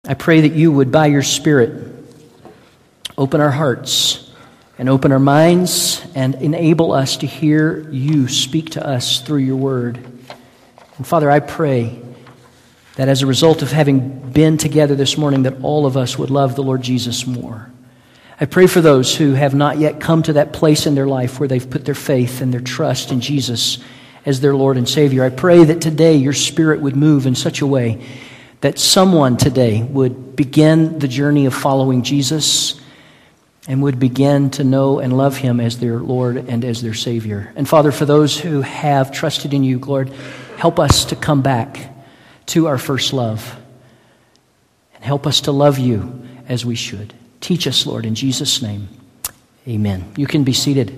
I pray that you would, by your Spirit, open our hearts and open our minds and enable us to hear you speak to us through your word. And Father, I pray that as a result of having been together this morning, that all of us would love the Lord Jesus more. I pray for those who have not yet come to that place in their life where they've put their faith and their trust in Jesus as their Lord and Savior. I pray that today your Spirit would move in such a way that someone today would begin the journey of following Jesus and would begin to know and love Him as their Lord and as their Savior. And Father, for those who have trusted in you, Lord, help us to come back to our first love. And help us to love you as we should. Teach us, Lord, in Jesus' name. Amen. You can be seated.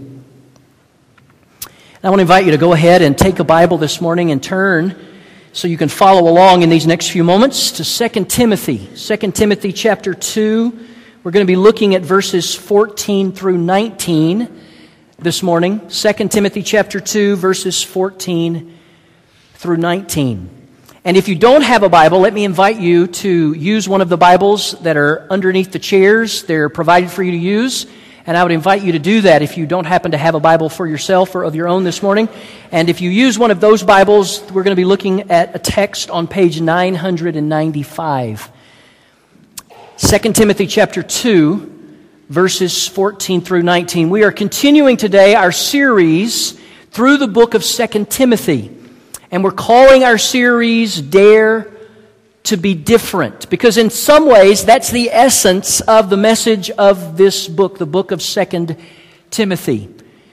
I want to invite you to go ahead and take a Bible this morning and turn so you can follow along in these next few moments to 2 Timothy. 2 Timothy chapter 2. We're going to be looking at verses 14 through 19 this morning. 2 Timothy chapter 2, verses 14 through 19. And if you don't have a Bible, let me invite you to use one of the Bibles that are underneath the chairs. They're provided for you to use. And I would invite you to do that if you don't happen to have a Bible for yourself or of your own this morning. And if you use one of those Bibles, we're going to be looking at a text on page 995. 2 Timothy chapter 2, verses 14 through 19. We are continuing today our series through the book of 2 Timothy. And we're calling our series Dare to be Different. Because in some ways, that's the essence of the message of this book, the book of 2 Timothy.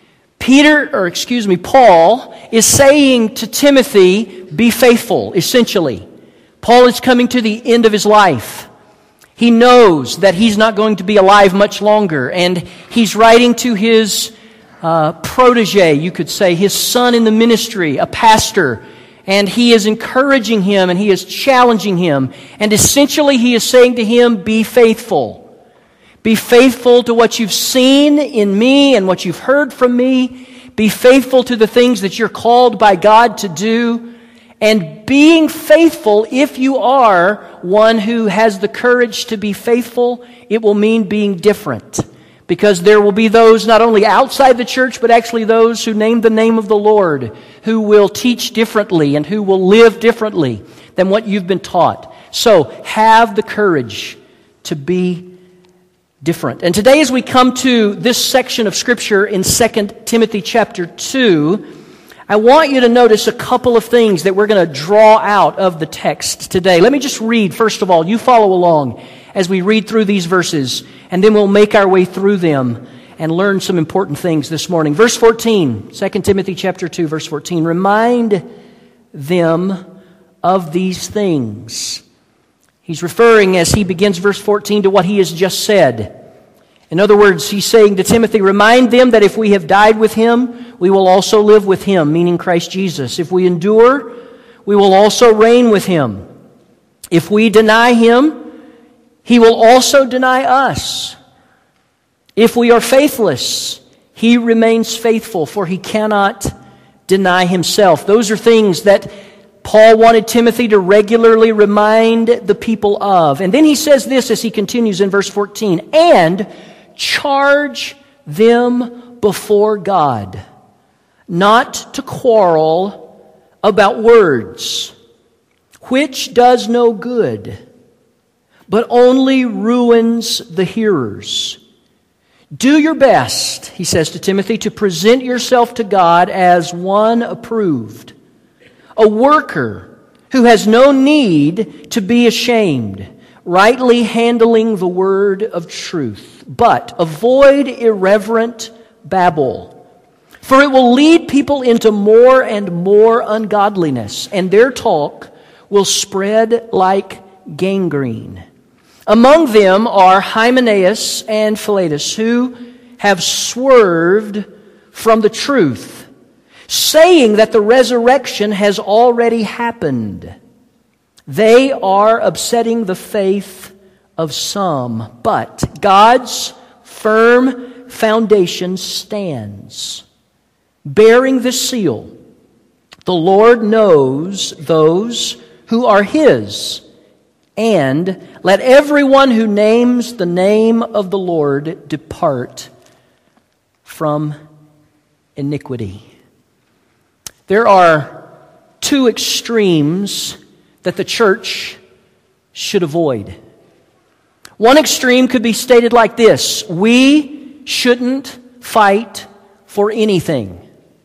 Paul is saying to Timothy, be faithful, essentially. Paul is coming to the end of his life. He knows that he's not going to be alive much longer. And he's writing to his protege, you could say, his son in the ministry, a pastor. And he is encouraging him and he is challenging him. And essentially he is saying to him, be faithful. Be faithful to what you've seen in me and what you've heard from me. Be faithful to the things that you're called by God to do. And being faithful, if you are one who has the courage to be faithful, it will mean being different. Because there will be those not only outside the church, but actually those who name the name of the Lord, who will teach differently and who will live differently than what you've been taught. So have the courage to be different. And today as we come to this section of Scripture in 2 Timothy chapter 2, I want you to notice a couple of things that we're going to draw out of the text today. Let me just read, first of all. You follow along as we read through these verses, and then we'll make our way through them and learn some important things this morning. Verse 14, 2 Timothy chapter 2, verse 14. Remind them of these things. He's referring, as he begins verse 14, to what he has just said. In other words, he's saying to Timothy, remind them that if we have died with him, we will also live with him, meaning Christ Jesus. If we endure, we will also reign with him. If we deny him, he will also deny us. If we are faithless, he remains faithful, for he cannot deny himself. Those are things that Paul wanted Timothy to regularly remind the people of. And then he says this as he continues in verse 14, and charge them before God, not to quarrel about words, which does no good, but only ruins the hearers. Do your best, he says to Timothy, to present yourself to God as one approved, a worker who has no need to be ashamed, rightly handling the word of truth. But avoid irreverent babble, for it will lead people into more and more ungodliness, and their talk will spread like gangrene. Among them are Hymenaeus and Philetus, who have swerved from the truth, saying that the resurrection has already happened. They are upsetting the faith of some, but God's firm foundation stands. Bearing the seal, the Lord knows those who are His, And let everyone who names the name of the Lord depart from iniquity. There are two extremes that the church should avoid. One extreme could be stated like this: we shouldn't fight for anything.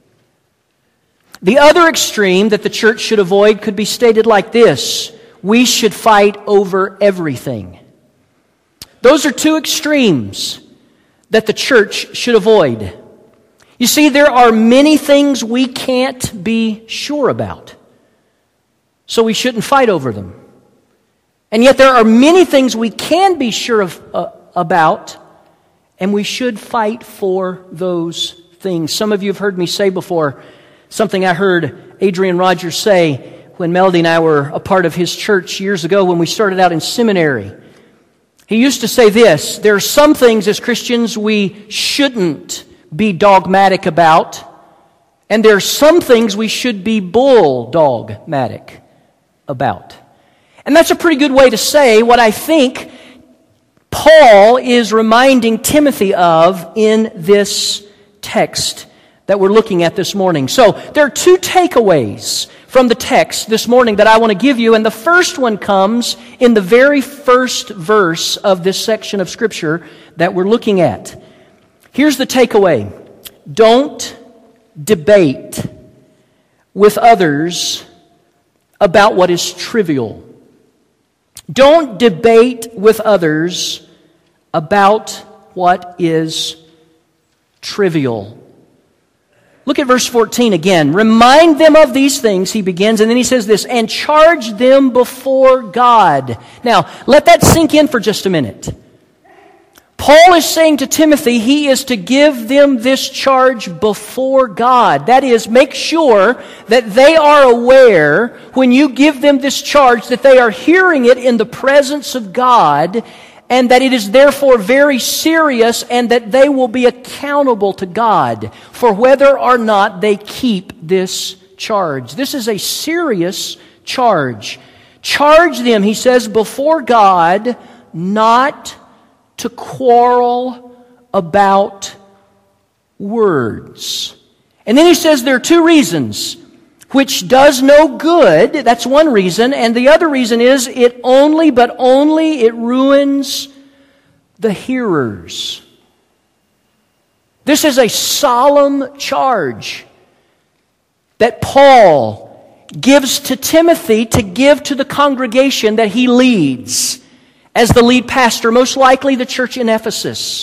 The other extreme that the church should avoid could be stated like this: we should fight over everything. Those are two extremes that the church should avoid. You see, there are many things we can't be sure about, so we shouldn't fight over them. And yet there are many things we can be sure about, and we should fight for those things. Some of you have heard me say before something I heard Adrian Rogers say when Melody and I were a part of his church years ago when we started out in seminary. He used to say this: there are some things as Christians we shouldn't be dogmatic about, and there are some things we should be bulldogmatic about. And that's a pretty good way to say what I think Paul is reminding Timothy of in this text that we're looking at this morning. So there are two takeaways from the text this morning that I want to give you, and the first one comes in the very first verse of this section of Scripture that we're looking at. Here's the takeaway: don't debate with others about what is trivial. Don't debate with others about what is trivial. Look at verse 14 again. Remind them of these things, he begins, and then he says this: and charge them before God. Now, let that sink in for just a minute. Paul is saying to Timothy he is to give them this charge before God. That is, make sure that they are aware when you give them this charge that they are hearing it in the presence of God, and that it is therefore very serious, and that they will be accountable to God for whether or not they keep this charge. This is a serious charge. Charge them, he says, before God, not to quarrel about words. And then he says there are two reasons: which does no good, that's one reason, and the other reason is it ruins the hearers. This is a solemn charge that Paul gives to Timothy to give to the congregation that he leads as the lead pastor, most likely the church in Ephesus.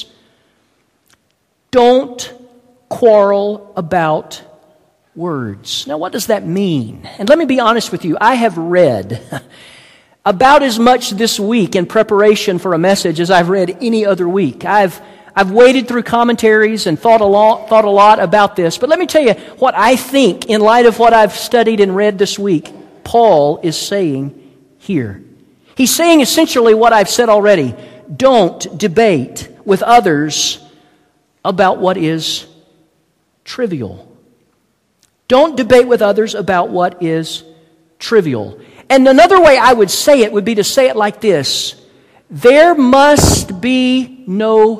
Don't quarrel about words. Now, what does that mean? And let me be honest with you. I have read about as much this week in preparation for a message as I've read any other week. I've waded through commentaries and thought a lot about this. But let me tell you what I think, in light of what I've studied and read this week, Paul is saying here. He's saying essentially what I've said already. Don't debate with others about what is trivial. Don't debate with others about what is trivial. And another way I would say it would be to say it like this: there must be no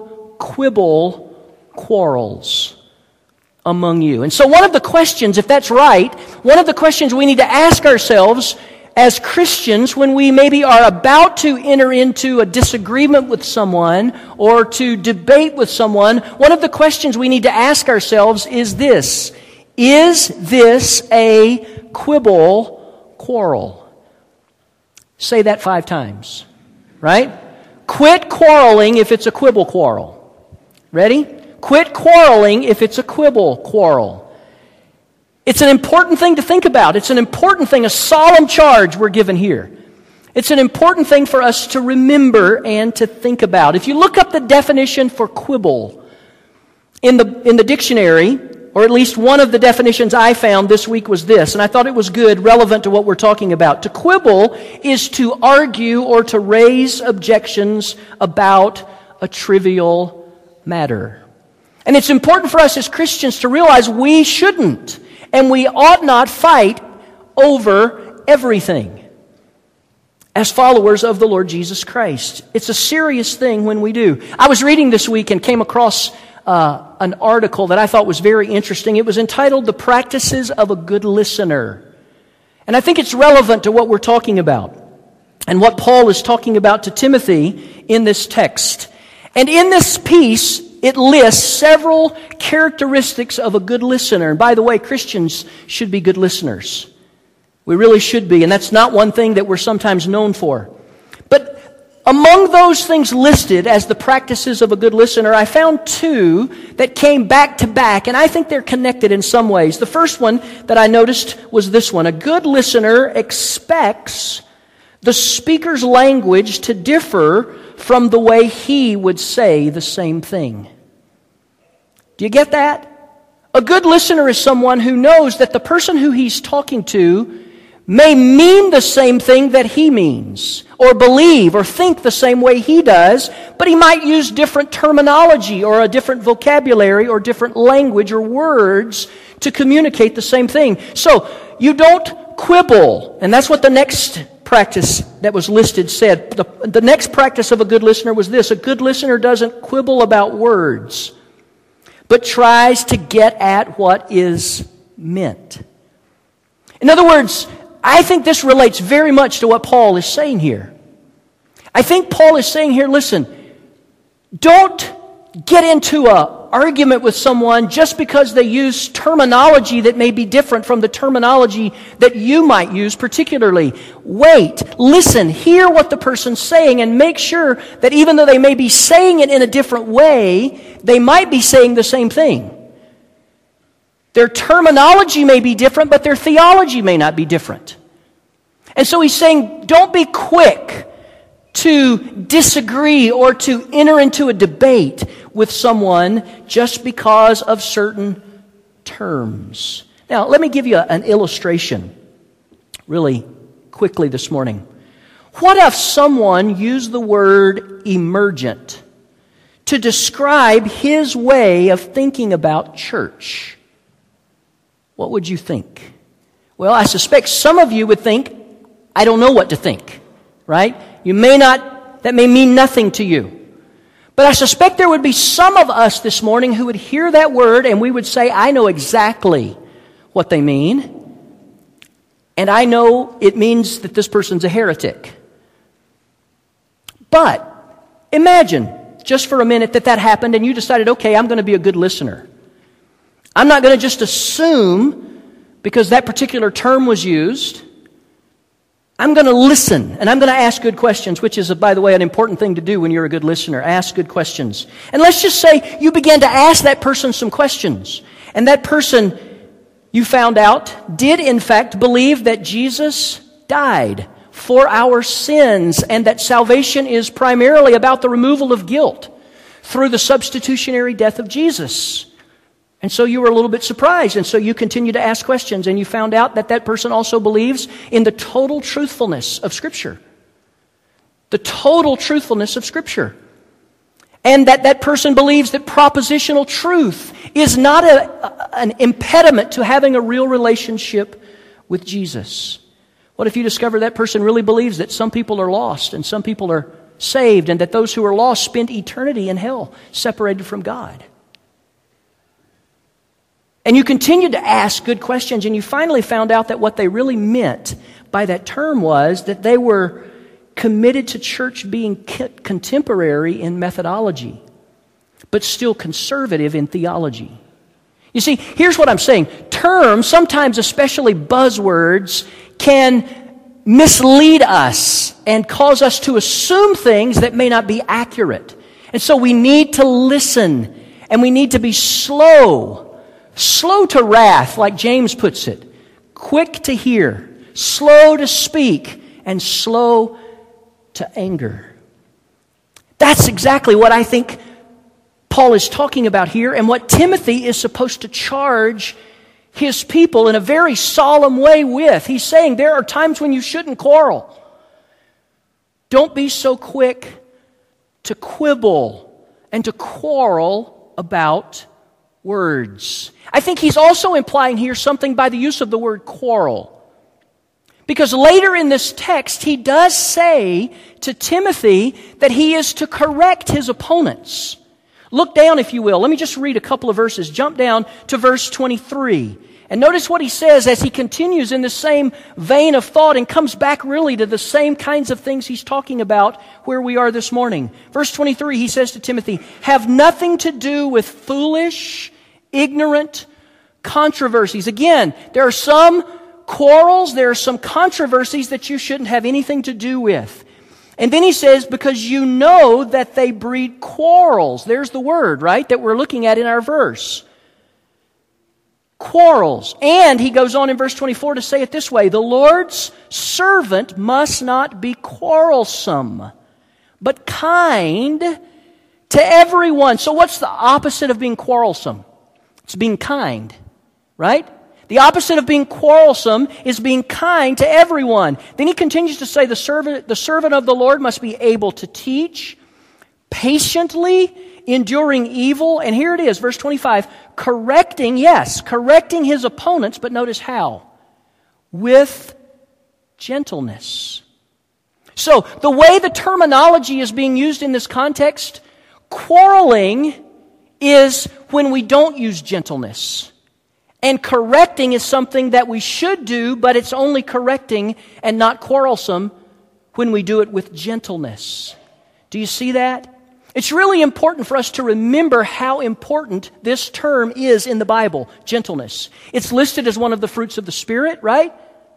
quarrels among you. And so one of the questions, if that's right, one of the questions we need to ask ourselves as Christians when we maybe are about to enter into a disagreement with someone or to debate with someone, one of the questions we need to ask ourselves is this: is this a quarrel? Say that 5 times, right? Quit quarreling if it's a quarrel. Ready? Quit quarreling if it's a quarrel. It's an important thing to think about. It's an important thing, a solemn charge we're given here. It's an important thing for us to remember and to think about. If you look up the definition for quibble in the dictionary, or at least one of the definitions I found this week was this, and I thought it was good, relevant to what we're talking about. To quibble is to argue or to raise objections about a trivial matter. And it's important for us as Christians to realize we shouldn't and we ought not fight over everything. as followers of the Lord Jesus Christ. It's a serious thing when we do. I was reading this week and came across an article that I thought was very interesting. It was entitled, "The Practices of a Good Listener." And I think it's relevant to what we're talking about and what Paul is talking about to Timothy in this text. And in this piece, it lists several characteristics of a good listener. And by the way, Christians should be good listeners. We really should be, and that's not one thing that we're sometimes known for. But among those things listed as the practices of a good listener, I found two that came back to back, and I think they're connected in some ways. The first one that I noticed was this one. A good listener expects the speaker's language to differ from the way he would say the same thing. Do you get that? A good listener is someone who knows that the person who he's talking to may mean the same thing that he means, or believe or think the same way he does, but he might use different terminology or a different vocabulary or different language or words to communicate the same thing. So you don't quibble, and that's what the next practice that was listed said. The next practice of a good listener was this: a good listener doesn't quibble about words, but tries to get at what is meant. In other words, I think this relates very much to what Paul is saying here. I think Paul is saying here, listen, don't get into an argument with someone just because they use terminology that may be different from the terminology that you might use particularly. Wait, listen, hear what the person's saying, and make sure that even though they may be saying it in a different way, they might be saying the same thing. Their terminology may be different, but their theology may not be different. And so he's saying, don't be quick to disagree or to enter into a debate with someone just because of certain terms. Now, let me give you an illustration really quickly this morning. What if someone used the word emergent to describe his way of thinking about church? What would you think? Well, I suspect some of you would think, I don't know what to think, right? That may mean nothing to you. But I suspect there would be some of us this morning who would hear that word and we would say, I know exactly what they mean. And I know it means that this person's a heretic. But imagine just for a minute that happened and you decided, okay, I'm going to be a good listener. I'm not going to just assume because that particular term was used. I'm going to listen, and I'm going to ask good questions, which is, by the way, an important thing to do when you're a good listener. Ask good questions. And let's just say you began to ask that person some questions. And that person, you found out, did in fact believe that Jesus died for our sins and that salvation is primarily about the removal of guilt through the substitutionary death of Jesus. And so you were a little bit surprised, and so you continued to ask questions, and you found out that person also believes in the total truthfulness of Scripture. The total truthfulness of Scripture. And that person believes that propositional truth is not an impediment to having a real relationship with Jesus. What if you discover that person really believes that some people are lost and some people are saved, and that those who are lost spend eternity in hell, separated from God? And you continued to ask good questions, and you finally found out that what they really meant by that term was that they were committed to church being contemporary in methodology, but still conservative in theology. You see, here's what I'm saying. Terms, sometimes especially buzzwords, can mislead us and cause us to assume things that may not be accurate. And so we need to listen, and we need to be slow to wrath, like James puts it. Quick to hear, slow to speak, and slow to anger. That's exactly what I think Paul is talking about here, and what Timothy is supposed to charge his people in a very solemn way with. He's saying there are times when you shouldn't quarrel. Don't be so quick to quibble and to quarrel about words. I think he's also implying here something by the use of the word quarrel. Because later in this text, he does say to Timothy that he is to correct his opponents. Look down, if you will. Let me just read a couple of verses. Jump down to verse 23. And notice what he says as he continues in the same vein of thought and comes back really to the same kinds of things he's talking about where we are this morning. Verse 23, he says to Timothy, "Have nothing to do with foolish, ignorant controversies." Again, there are some quarrels, there are some controversies that you shouldn't have anything to do with. And then he says, because you know that they breed quarrels. There's the word, right, that we're looking at in our verse. Quarrels. And he goes on in verse 24 to say it this way, "The Lord's servant must not be quarrelsome, but kind to everyone." So what's the opposite of being quarrelsome? It's being kind, right? The opposite of being quarrelsome is being kind to everyone. Then he continues to say the servant of the Lord must be able to teach, patiently enduring evil. And here it is, verse 25, correcting his opponents, but notice how? With gentleness. So the way the terminology is being used in this context, quarreling is when we don't use gentleness. And correcting is something that we should do, but it's only correcting and not quarrelsome when we do it with gentleness. Do you see that? It's really important for us to remember how important this term is in the Bible, gentleness. It's listed as one of the fruits of the Spirit, right?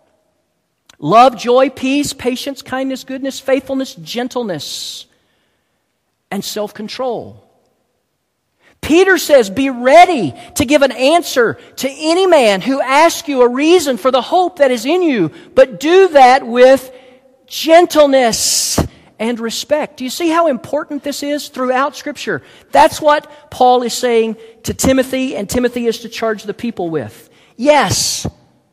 Love, joy, peace, patience, kindness, goodness, faithfulness, gentleness, and self-control. Peter says, be ready to give an answer to any man who asks you a reason for the hope that is in you, but do that with gentleness and respect. Do you see how important this is throughout Scripture? That's what Paul is saying to Timothy, and Timothy is to charge the people with. Yes,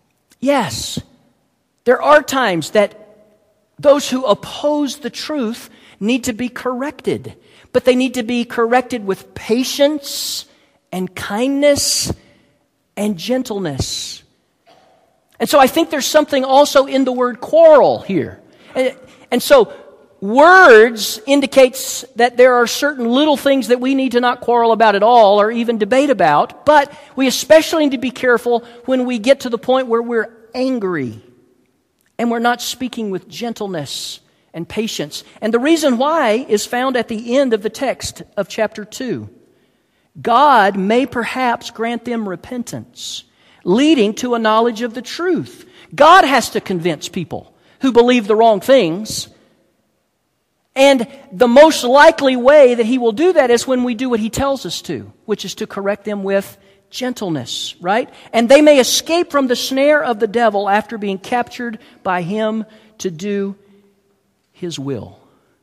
there are times that those who oppose the truth need to be corrected. But they need to be corrected with patience and kindness and gentleness. And so I think there's something also in the word quarrel here. And so words indicates that there are certain little things that we need to not quarrel about at all or even debate about. But we especially need to be careful when we get to the point where we're angry and we're not speaking with gentleness and patience. And the reason why is found at the end of the text of chapter 2. God may perhaps grant them repentance, leading to a knowledge of the truth. God has to convince people who believe the wrong things. And the most likely way that He will do that is when we do what He tells us to, which is to correct them with gentleness, right? And they may escape from the snare of the devil after being captured by him to do His will.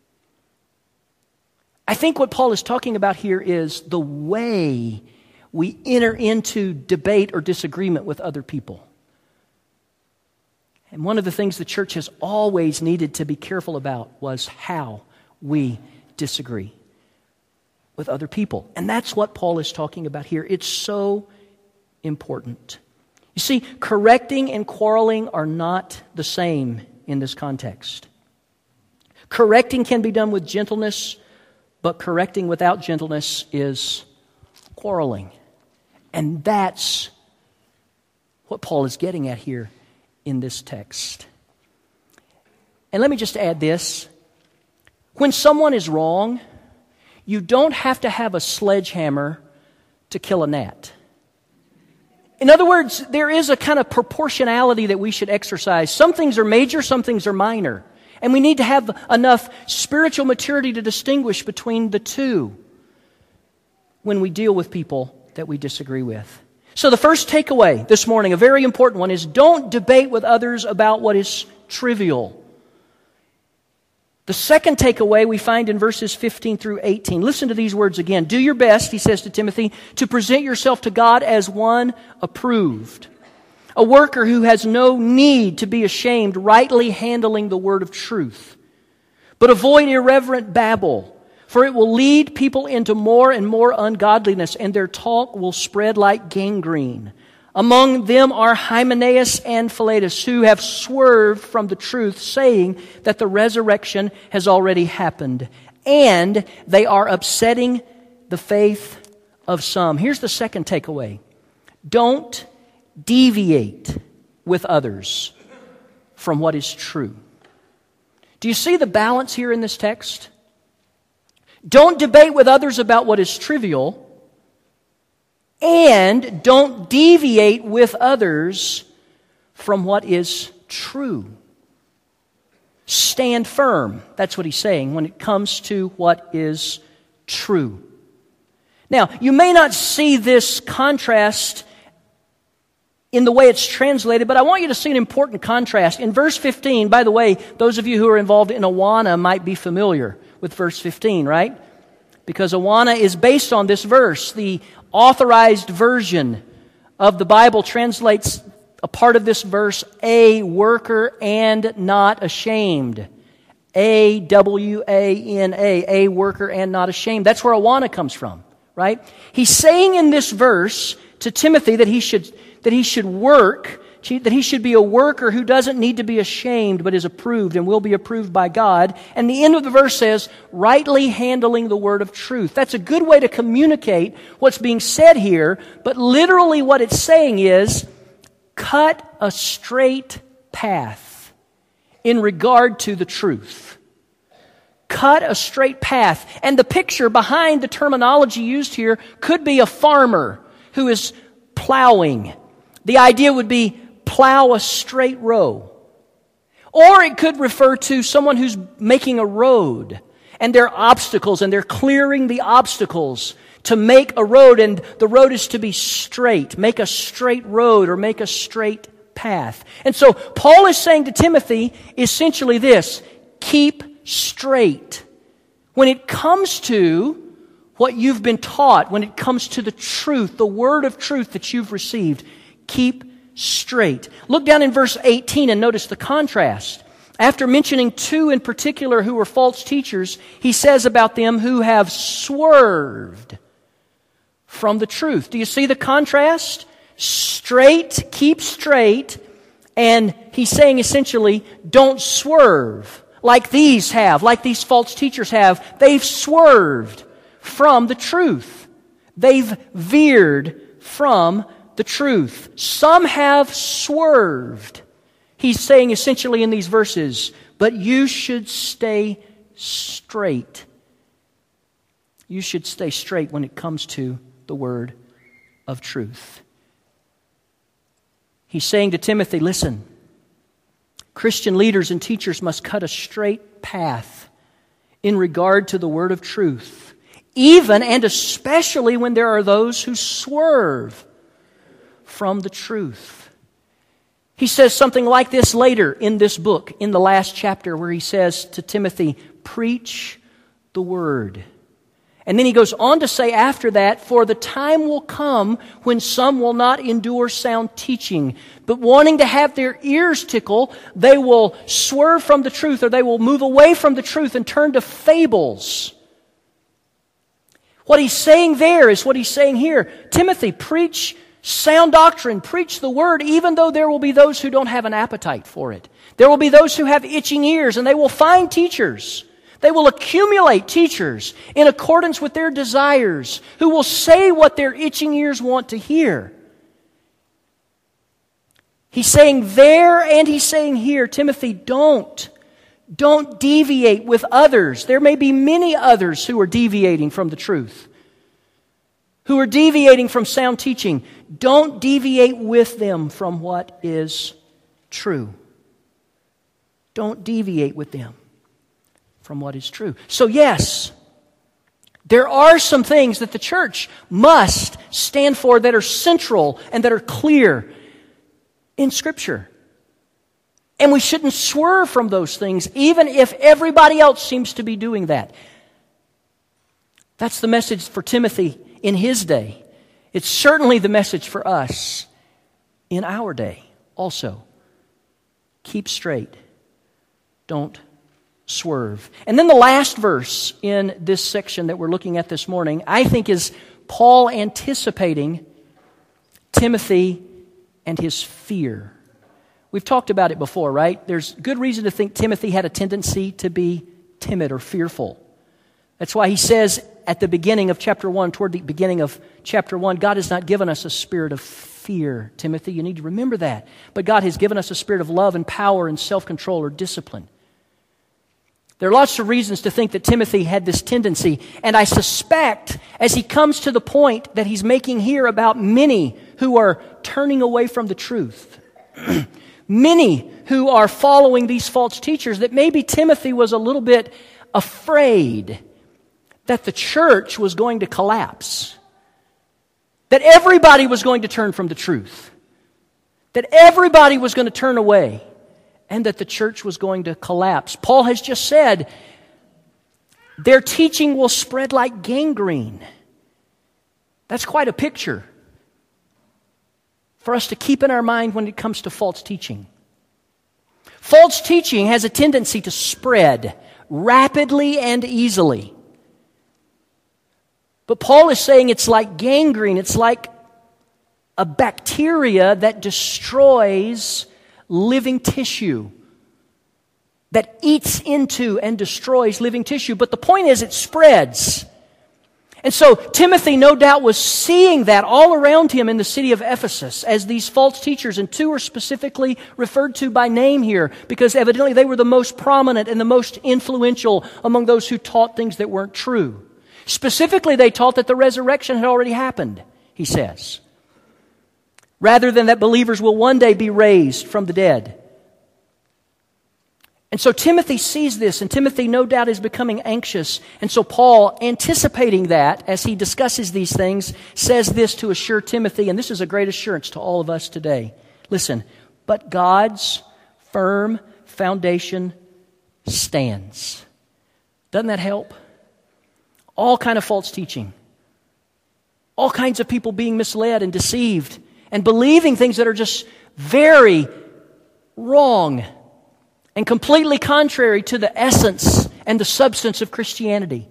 I think what Paul is talking about here is the way we enter into debate or disagreement with other people. And one of the things the church has always needed to be careful about was how we disagree with other people. And that's what Paul is talking about here. It's so important. You see, correcting and quarreling are not the same in this context. Correcting can be done with gentleness, but correcting without gentleness is quarreling. And that's what Paul is getting at here in this text. And let me just add this. When someone is wrong, you don't have to have a sledgehammer to kill a gnat. In other words, there is a kind of proportionality that we should exercise. Some things are major, some things are minor. And we need to have enough spiritual maturity to distinguish between the two when we deal with people that we disagree with. So the first takeaway this morning, a very important one, is don't debate with others about what is trivial. The second takeaway we find in verses 15 through 18. Listen to these words again. Do your best, he says to Timothy, to present yourself to God as one approved, a worker who has no need to be ashamed, rightly handling the word of truth. But avoid irreverent babble, for it will lead people into more and more ungodliness, and their talk will spread like gangrene. Among them are Hymenaeus and Philetus, who have swerved from the truth, saying that the resurrection has already happened. And they are upsetting the faith of some. Here's the second takeaway. Don't deviate with others from what is true. Do you see the balance here in this text? Don't debate with others about what is trivial, and don't deviate with others from what is true. Stand firm, that's what he's saying, when it comes to what is true. Now, you may not see this contrast in the way it's translated, but I want you to see an important contrast. In verse 15, by the way, those of you who are involved in Awana might be familiar with verse 15, right? Because Awana is based on this verse. The authorized version of the Bible translates a part of this verse, a worker and not ashamed. A-W-A-N-A, a worker and not ashamed. That's where Awana comes from, right? He's saying in this verse to Timothy that he should work, that he should be a worker who doesn't need to be ashamed but is approved and will be approved by God. And the end of the verse says, rightly handling the word of truth. That's a good way to communicate what's being said here, but literally what it's saying is, cut a straight path in regard to the truth. Cut a straight path. And the picture behind the terminology used here could be a farmer who is plowing. The idea would be plow a straight row. Or it could refer to someone who's making a road, and there are obstacles, and they're clearing the obstacles to make a road, and the road is to be straight. Make a straight road or make a straight path. And so Paul is saying to Timothy essentially this: keep straight. When it comes to what you've been taught, when it comes to the truth, the word of truth that you've received, keep straight. Look down in verse 18 and notice the contrast. After mentioning two in particular who were false teachers, he says about them who have swerved from the truth. Do you see the contrast? Straight, keep straight, and he's saying essentially, don't swerve like these have, like these false teachers have. They've swerved from the truth. They've veered from the truth. Some have swerved. He's saying essentially in these verses, but you should stay straight. You should stay straight when it comes to the word of truth. He's saying to Timothy, listen, Christian leaders and teachers must cut a straight path in regard to the word of truth, even and especially when there are those who swerve from the truth. He says something like this later in this book, in the last chapter, where he says to Timothy, preach the word. And then he goes on to say after that, for the time will come when some will not endure sound teaching, but wanting to have their ears tickle, they will swerve from the truth, or they will move away from the truth and turn to fables. What he's saying there is what he's saying here. Timothy, preach sound doctrine, preach the word, even though there will be those who don't have an appetite for it. There will be those who have itching ears, and they will find teachers. They will accumulate teachers in accordance with their desires, who will say what their itching ears want to hear. He's saying there and he's saying here, Timothy, don't deviate with others. There may be many others who are deviating from the truth, who are deviating from sound teaching. Don't deviate with them from what is true. Don't deviate with them from what is true. So yes, there are some things that the church must stand for that are central and that are clear in Scripture. And we shouldn't swerve from those things, even if everybody else seems to be doing that. That's the message for Timothy in his day. It's certainly the message for us in our day also. Keep straight. Don't swerve. And then the last verse in this section that we're looking at this morning, I think, is Paul anticipating Timothy and his fear. We've talked about it before, right? There's good reason to think Timothy had a tendency to be timid or fearful. That's why he says at the beginning of chapter 1, toward the beginning of chapter 1, God has not given us a spirit of fear, Timothy. You need to remember that. But God has given us a spirit of love and power and self-control or discipline. There are lots of reasons to think that Timothy had this tendency, and I suspect as he comes to the point that he's making here about many who are turning away from the truth, many who are following these false teachers, that maybe Timothy was a little bit afraid that the church was going to collapse, that everybody was going to turn from the truth, that everybody was going to turn away, and that the church was going to collapse. Paul has just said, their teaching will spread like gangrene. That's quite a picture for us to keep in our mind when it comes to false teaching. False teaching has a tendency to spread rapidly and easily. But Paul is saying it's like gangrene. It's like a bacteria that destroys living tissue, that eats into and destroys living tissue. But the point is, it spreads. And so Timothy, no doubt, was seeing that all around him in the city of Ephesus as these false teachers, and two are specifically referred to by name here because evidently they were the most prominent and the most influential among those who taught things that weren't true. Specifically, they taught that the resurrection had already happened, he says, rather than that believers will one day be raised from the dead. And so Timothy sees this, and Timothy no doubt is becoming anxious. And so Paul, anticipating that as he discusses these things, says this to assure Timothy, and this is a great assurance to all of us today. Listen, but God's firm foundation stands. Doesn't that help? All kind of false teaching. All kinds of people being misled and deceived and believing things that are just very wrong and completely contrary to the essence and the substance of Christianity.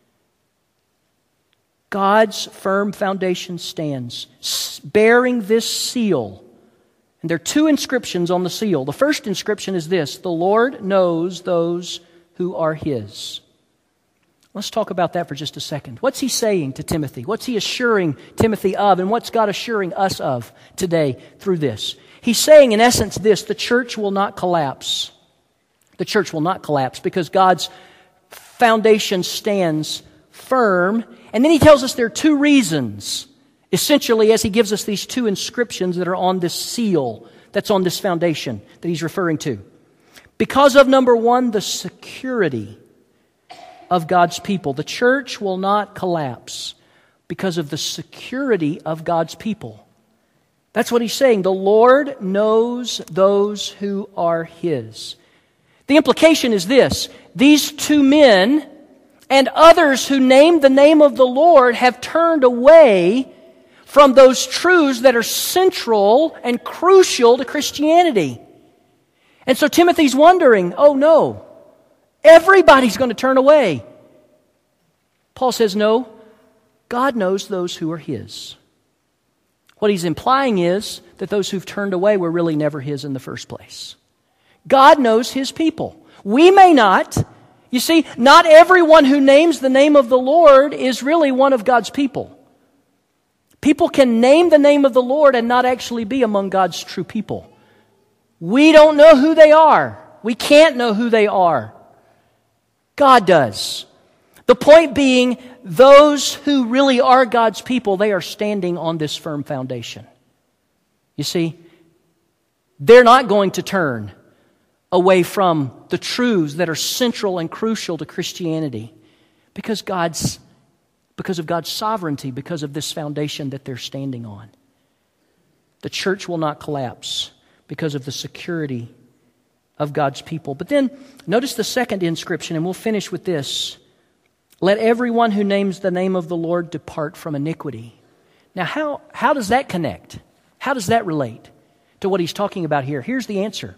God's firm foundation stands, bearing this seal. And there are two inscriptions on the seal. The first inscription is this: the Lord knows those who are His. Let's talk about that for just a second. What's he saying to Timothy? What's he assuring Timothy of? And what's God assuring us of today through this? He's saying, in essence, this: the church will not collapse. The church will not collapse because God's foundation stands firm. And then he tells us there are two reasons, essentially, as he gives us these two inscriptions that are on this seal that's on this foundation that he's referring to. Because of, number one, the security of God's people. The church will not collapse because of the security of God's people. That's what he's saying. The Lord knows those who are His. The implication is this: these two men and others who named the name of the Lord have turned away from those truths that are central and crucial to Christianity. And so Timothy's wondering, oh no, everybody's going to turn away. Paul says, no, God knows those who are His. What he's implying is that those who've turned away were really never His in the first place. God knows His people. We may not. You see, not everyone who names the name of the Lord is really one of God's people. People can name the name of the Lord and not actually be among God's true people. We don't know who they are. We can't know who they are. God does. The point being, those who really are God's people, they are standing on this firm foundation. You see, they're not going to turn away from the truths that are central and crucial to Christianity because of God's sovereignty, because of this foundation that they're standing on. The church will not collapse because of the security of God's people. But then, notice the second inscription, and we'll finish with this. Let everyone who names the name of the Lord depart from iniquity. Now, how does that connect? How does that relate to what he's talking about here? Here's the answer.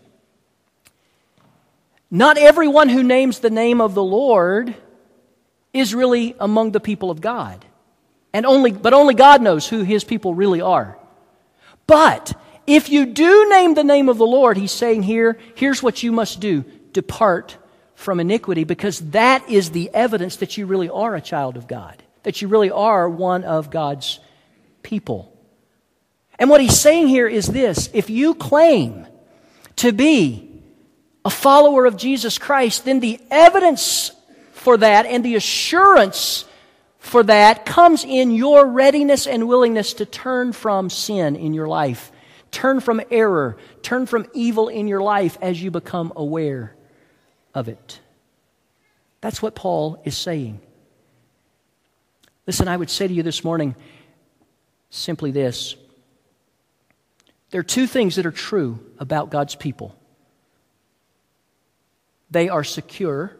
Not everyone who names the name of the Lord is really among the people of God. But only God knows who His people really are. But if you do name the name of the Lord, he's saying here's what you must do. Depart from iniquity, because that is the evidence that you really are a child of God, that you really are one of God's people. And what he's saying here is this: if you claim to be a follower of Jesus Christ, then the evidence for that and the assurance for that comes in your readiness and willingness to turn from sin in your life, turn from error, turn from evil in your life as you become aware of it. That's what Paul is saying. Listen, I would say to you this morning simply this: there are two things that are true about God's people. They are secure,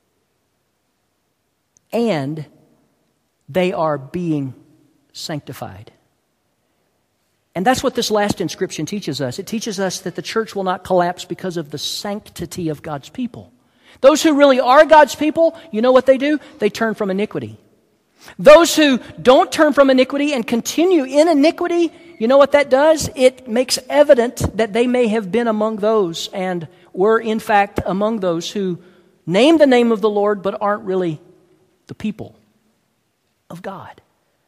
and they are being sanctified. And that's what this last inscription teaches us. It teaches us that the church will not collapse because of the sanctity of God's people. Those who really are God's people, you know what they do? They turn from iniquity. Those who don't turn from iniquity and continue in iniquity, you know what that does? It makes evident that they may have been among those and were in fact among those who name the name of the Lord but aren't really the people of God.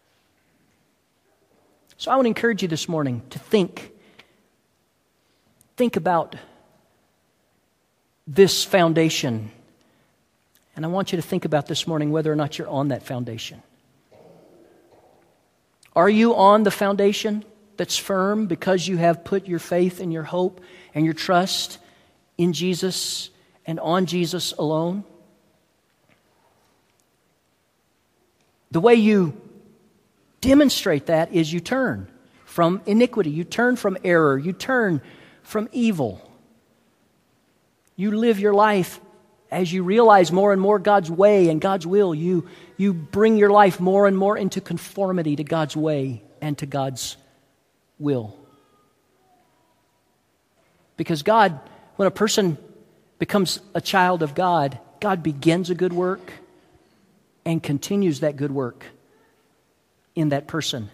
So I want to encourage you this morning to think about this foundation. And I want you to think about this morning whether or not you're on that foundation. Are you on the foundation that's firm because you have put your faith and your hope and your trust in Jesus and on Jesus alone? The way you demonstrate that is you turn from iniquity, you turn from error, you turn from evil. You live your life as you realize more and more God's way and God's will. You bring your life more and more into conformity to God's way and to God's will. Because God, when a person becomes a child of God, God begins a good work and continues that good work in that person.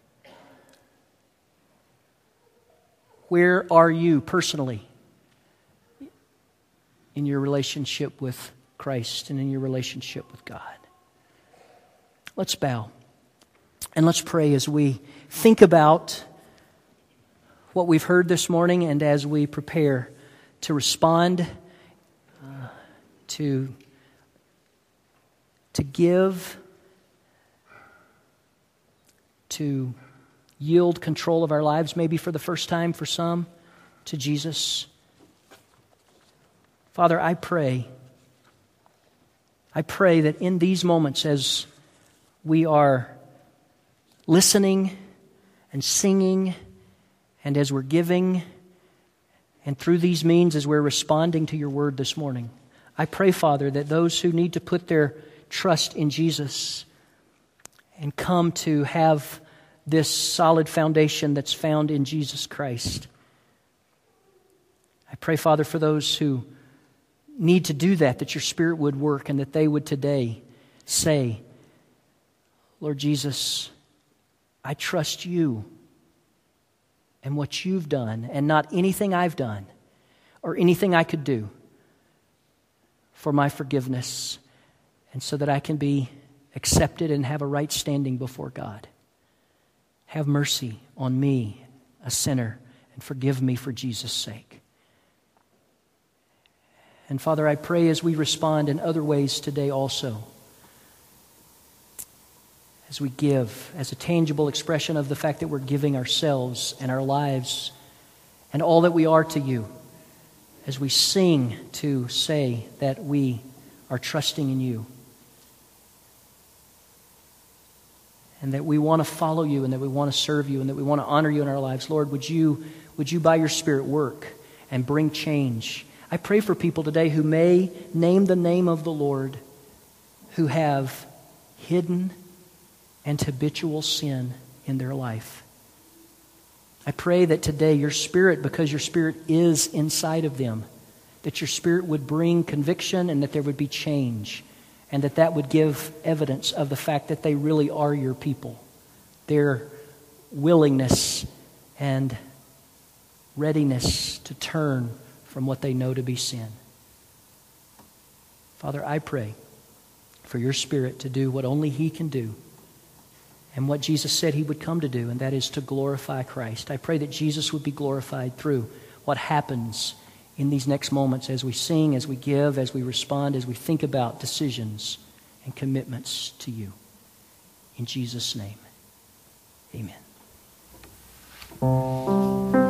Where are you personally in your relationship with Christ and in your relationship with God? Let's bow and let's pray as we think about what we've heard this morning and as we prepare to respond, to give, to yield control of our lives, maybe for the first time for some, to Jesus. Father, I pray that in these moments as we are listening and singing and as we're giving and through these means as we're responding to your word this morning, I pray, Father, that those who need to put their trust in Jesus and come to have this solid foundation that's found in Jesus Christ, I pray, Father, for those who need to do that your Spirit would work and that they would today say, Lord Jesus, I trust you and what you've done and not anything I've done or anything I could do for my forgiveness and so that I can be accepted and have a right standing before God. Have mercy on me, a sinner, and forgive me for Jesus' sake. And Father, I pray as we respond in other ways today also, as we give, as a tangible expression of the fact that we're giving ourselves and our lives and all that we are to you, as we sing to say that we are trusting in you and that we want to follow you and that we want to serve you and that we want to honor you in our lives. Lord, would you by your Spirit work and bring change? I pray for people today who may name the name of the Lord, who have hidden and habitual sin in their life. I pray that today your Spirit, because your Spirit is inside of them, that your Spirit would bring conviction and that there would be change and that would give evidence of the fact that they really are your people. Their willingness and readiness to turn from what they know to be sin. Father, I pray for your Spirit to do what only He can do and what Jesus said He would come to do, and that is to glorify Christ. I pray that Jesus would be glorified through what happens in these next moments as we sing, as we give, as we respond, as we think about decisions and commitments to you. In Jesus' name, amen.